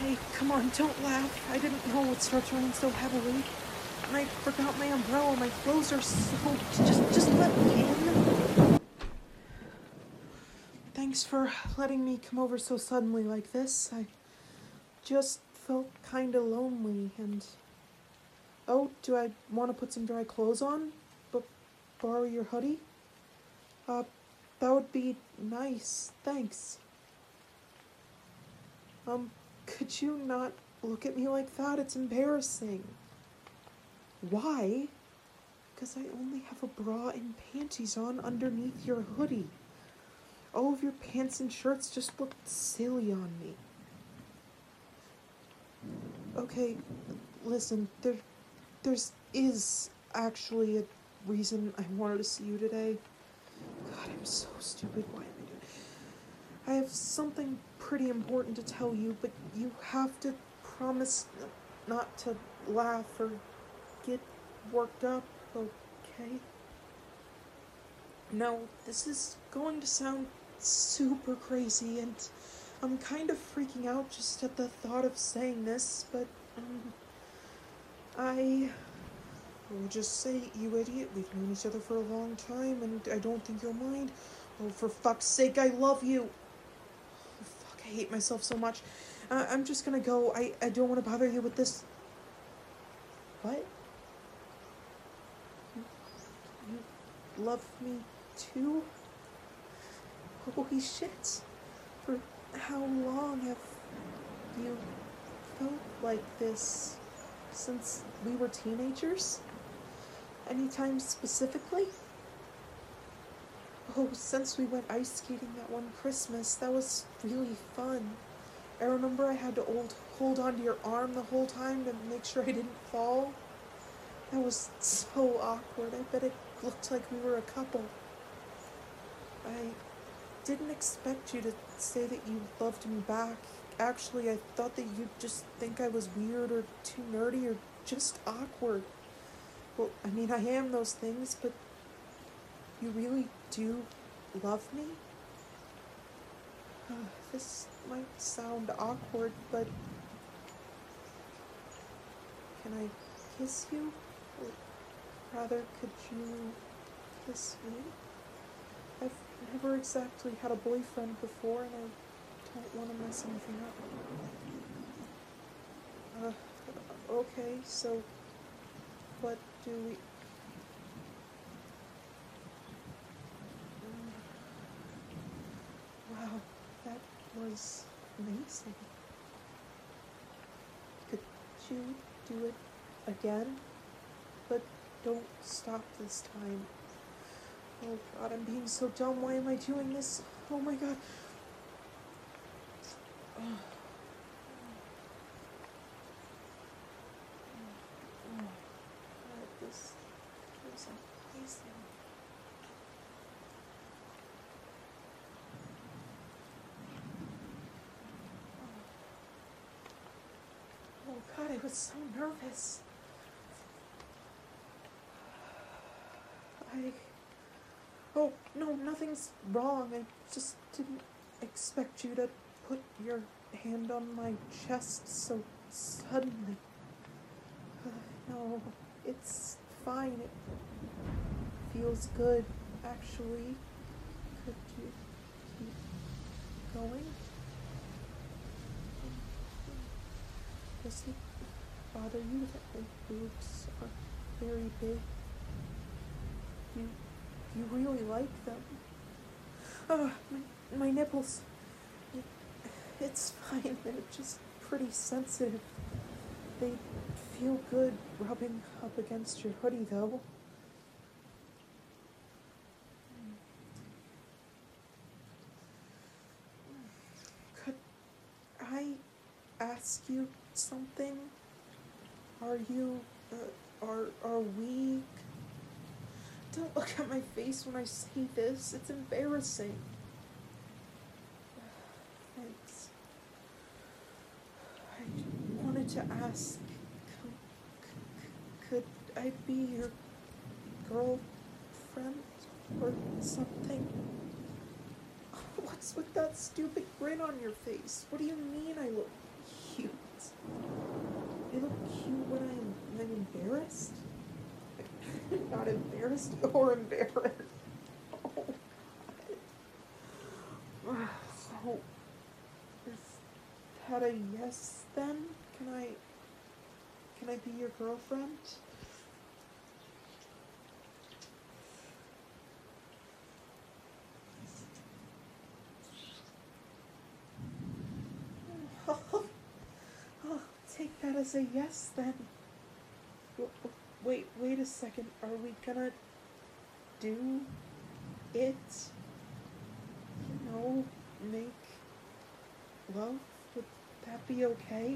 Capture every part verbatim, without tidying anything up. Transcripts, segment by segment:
Hey, come on, don't laugh. I didn't know it starts raining so heavily. And I forgot my umbrella. My clothes are soaked. Just, just let me in. Thanks for letting me come over so suddenly like this. I just felt kinda lonely and... Oh, do I want to put some dry clothes on? But borrow your hoodie? Uh, that would be nice. Thanks. Um, could you not look at me like that? It's embarrassing. Why? Because I only have a bra and panties on underneath your hoodie. All of your pants and shirts just look silly on me. Okay, listen, there, there's is actually a reason I wanted to see you today. God, I'm so stupid. Why am I doing it? I have something pretty important to tell you, but you have to promise not to laugh or get worked up, okay? Now, this is going to sound super crazy, and I'm kind of freaking out just at the thought of saying this, but, um, I will just say, you idiot, we've known each other for a long time, and I don't think you'll mind. Oh, for fuck's sake, I love you! Oh, fuck, I hate myself so much. Uh, I'm just gonna go. I, I don't want to bother you with this. What? You, you love me too? Holy shit. For how long have you felt like this? Since we were teenagers? Anytime specifically? Oh, since we went ice skating that one Christmas, that was really fun. I remember I had to hold, hold onto your arm the whole time to make sure I didn't fall. That was so awkward. I bet it looked like we were a couple. I didn't expect you to say that you loved me back. Actually, I thought that you'd just think I was weird or too nerdy or just awkward. Well, I mean, I am those things, but you really do love me? Uh, this might sound awkward, but can I kiss you? Or rather, could you kiss me? I've never exactly had a boyfriend before, and I don't want to mess anything up. Uh, okay, so what do we... Wow, that was amazing. Could you do it again? But don't stop this time. Oh god, I'm being so dumb. Why am I doing this? Oh my god. Oh. Oh. God, this feels amazing. Oh god, I was so nervous. I... Oh, no, nothing's wrong. I just didn't expect you to put your hand on my chest so suddenly. Uh, no, it's fine. It feels good, actually. Could you keep going? Does it bother you that my boobs are very big? You, you really like them. Oh, my, my nipples. It, it's fine. They're just pretty sensitive. They feel good rubbing up against your hoodie, though. Could I ask you something? Are you, uh, are, are we... Don't look at my face when I say this. It's embarrassing. Thanks. I wanted to ask, could I be your girlfriend or something? What's with that stupid grin on your face? What do you mean I look cute? cute when I'm, I'm embarrassed? Not embarrassed or embarrassed. Oh, God. So, is that a yes then? Can I, can I be your girlfriend? I'll take that as a yes then. Wait, wait a second. Are we gonna do it? You know, make love? Would that be okay?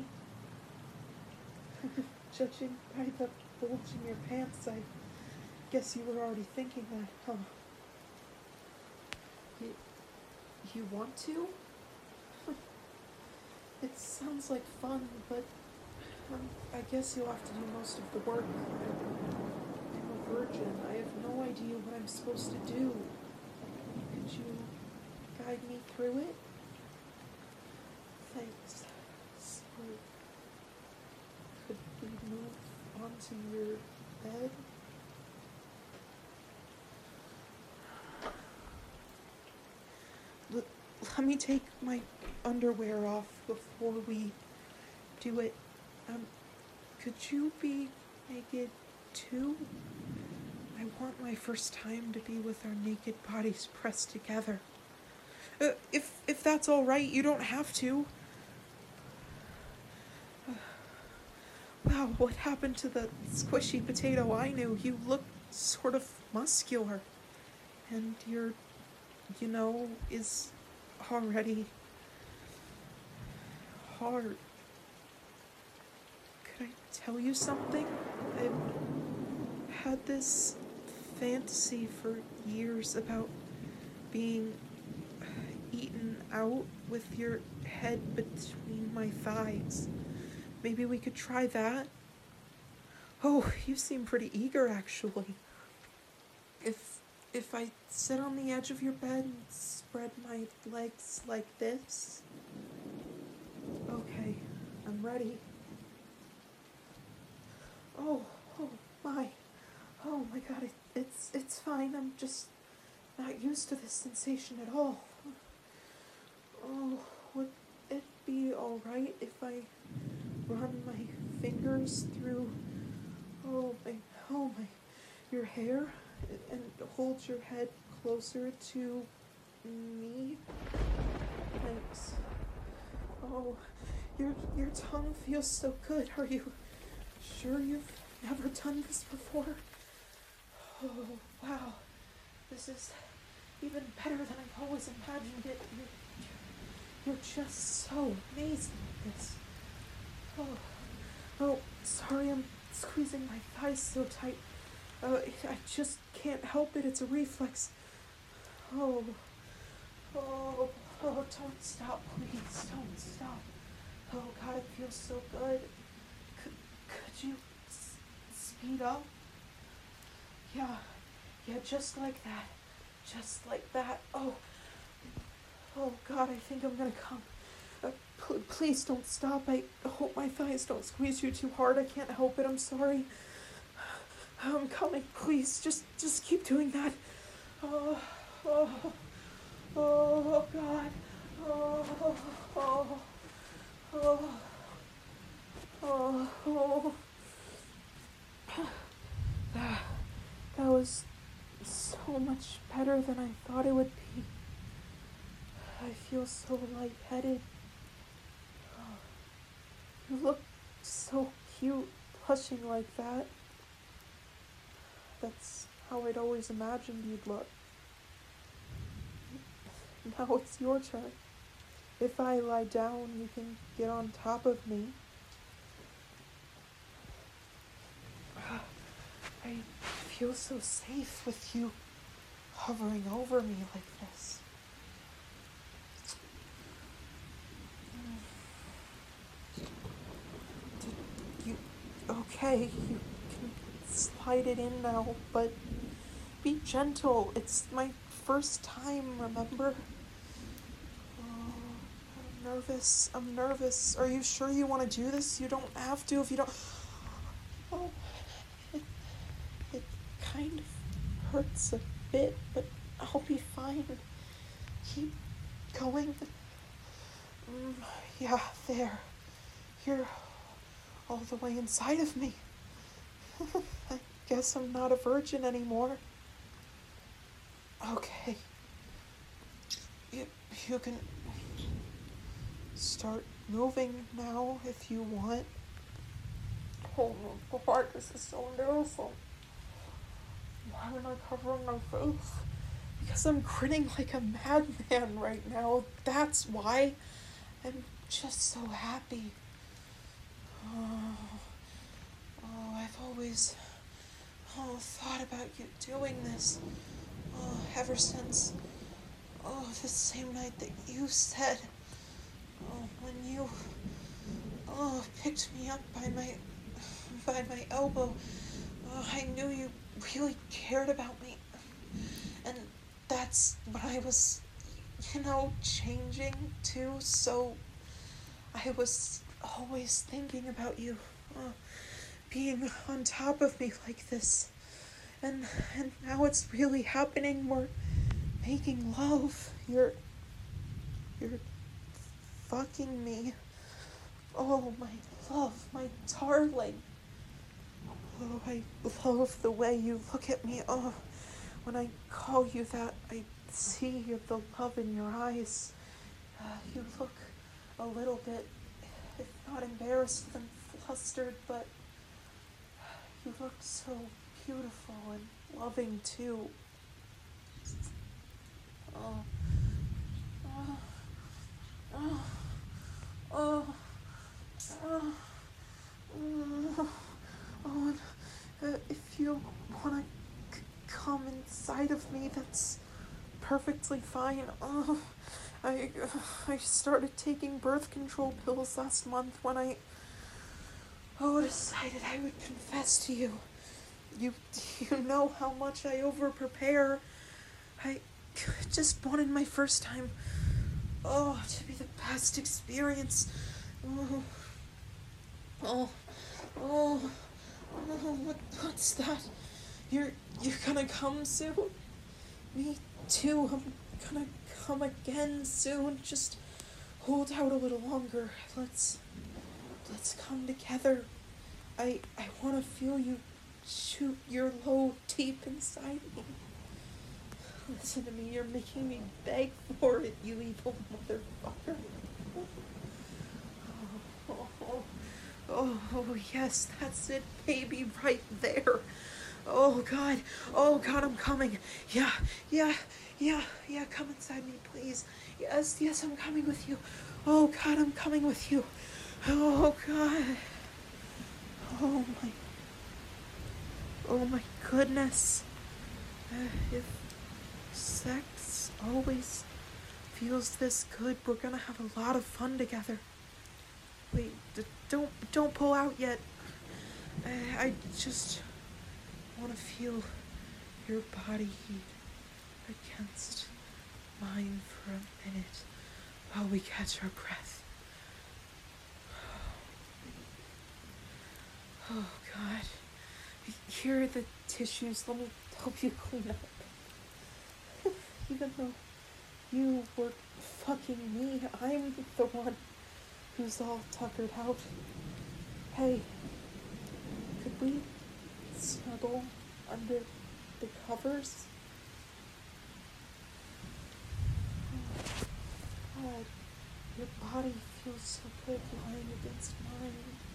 Judging by the bulge in your pants, I guess you were already thinking that, huh? You, you want to? It sounds like fun, but um, I guess you'll have to do most of the work. I'm a virgin. I have no idea what I'm supposed to do. Could you guide me through it? Thanks. So, could we move onto your bed? L- let me take my underwear off before we do it. Um, could you be naked too? I want my first time to be with our naked bodies pressed together. Uh, if if that's all right, you don't have to. Uh, wow, what happened to the squishy potato I knew? You look sort of muscular. And your, you know, is already hard. Could I tell you something? I've had this fantasy for years about being eaten out with your head between my thighs. Maybe we could try that? Oh, you seem pretty eager, actually. If if I sit on the edge of your bed and spread my legs like this? Okay, I'm ready. Oh, oh my. Oh my god, it, it's it's fine. I'm just not used to this sensation at all. Oh, would it be alright if I run my fingers through, oh my, oh my, your hair and hold your head closer to me? Thanks. Oh, your your tongue feels so good. Are you sure you've never done this before? Oh, wow. This is even better than I've always imagined it. You're, you're just so amazing at this. Oh, oh, sorry I'm squeezing my thighs so tight. Uh, I just can't help it. It's a reflex. Oh, oh, oh, don't stop, please. Don't stop. Oh, God, it feels so good. Could, could you s- speed up? Yeah, yeah, just like that. Just like that. Oh, oh, God, I think I'm gonna come. Uh, pl- please don't stop. I hope my thighs don't squeeze you too hard. I can't help it. I'm sorry. I'm coming. Please, just, just keep doing that. Oh, oh, oh, God. Oh, oh, oh, oh, oh. That, that was so much better than I thought it would be. I feel so lightheaded. Oh, you look so cute, blushing like that. That's how I'd always imagined you'd look. Now it's your turn. If I lie down, you can get on top of me. I feel so safe with you hovering over me like this. Did you... Okay, you can slide it in now, but be gentle. It's my first time, remember? Oh, I'm nervous. I'm nervous. Are you sure you want to do this? You don't have to if you don't... hurts a bit, but I'll be fine. Keep going. Mm, yeah, there. You're all the way inside of me. I guess I'm not a virgin anymore. Okay. You, you can start moving now if you want. Oh my god, this is so embarrassing. Why am I covering my face? Because I'm grinning like a madman right now. That's why. I'm just so happy. Oh, oh I've always oh, thought about you doing this. Oh, ever since oh, the same night that you said, oh, when you oh picked me up by my by my elbow, oh, I knew you really cared about me, and that's when I was, you know, changing too. So I was always thinking about you, uh, being on top of me like this, and and now it's really happening. We're making love. You're you're fucking me. Oh, my love, my darling. Oh, I love the way you look at me. Oh, when I call you that, I see the love in your eyes. Uh, you look a little bit, if not embarrassed, then flustered, but you look so beautiful and loving too. Oh, oh, oh, oh, oh, oh, oh and uh, if you want to c- come inside of me, that's perfectly fine. Oh, I, uh, I started taking birth control pills last month when I, oh, decided I would confess to you. You, you know how much I over-prepare. I just wanted my first time, oh, to be the best experience. Oh, oh, oh, oh what, what's that? You're, you're gonna come soon? Me too, I'm gonna come again soon. Just hold out a little longer. Let's, let's come together. I, I wanna feel you shoot your load deep inside me. Listen to me, you're making me beg for it, you evil motherfucker. Oh, oh, oh, oh, yes, that's it, baby, right there. Oh, God, oh, God, I'm coming. Yeah, yeah, yeah, yeah, come inside me, please. Yes, yes, I'm coming with you. Oh, God, I'm coming with you. Oh, God. Oh, my, oh, my goodness. Uh, if sex always feels this good, we're gonna have a lot of fun together. Wait, d- don't don't pull out yet. I, I just want to feel your body heat against mine for a minute while we catch our breath. Oh, God. Here are the tissues. Let me help you clean up. Even though you were fucking me, I'm the one who's all tuckered out. Hey, could we snuggle under the covers? Oh, God, your body feels so good lying against mine.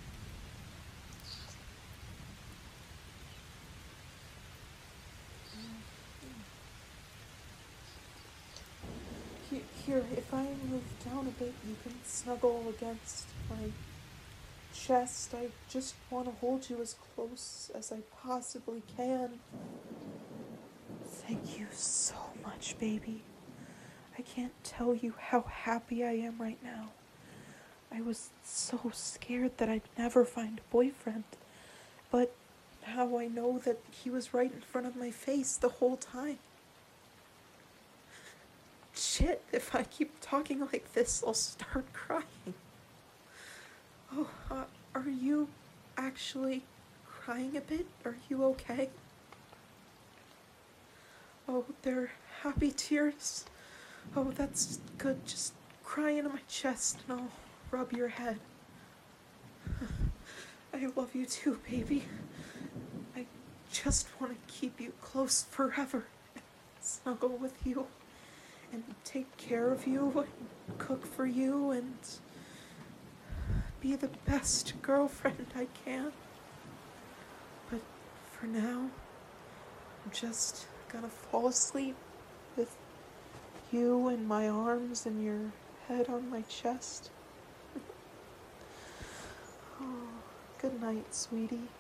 Here, if I move down a bit, you can snuggle against my chest. I just want to hold you as close as I possibly can. Thank you so much, baby. I can't tell you how happy I am right now. I was so scared that I'd never find a boyfriend, but now I know that he was right in front of my face the whole time. Shit, if I keep talking like this, I'll start crying. Oh, uh, are you actually crying a bit? Are you okay? Oh, they're happy tears. Oh, that's good. Just cry into my chest and I'll rub your head. I love you too, baby. I just want to keep you close forever and snuggle with you and take care of you and cook for you and be the best girlfriend I can. But for now, I'm just gonna fall asleep with you in my arms and your head on my chest. Oh, good night, sweetie.